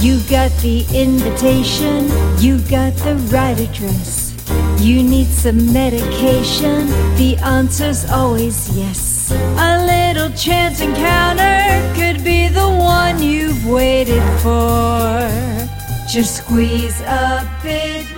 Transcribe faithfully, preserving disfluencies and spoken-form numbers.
You got the invitation, you got the right address. You need some medication, the answer's always yes. A little chance encounter could be the one you've waited for. Just squeeze a bit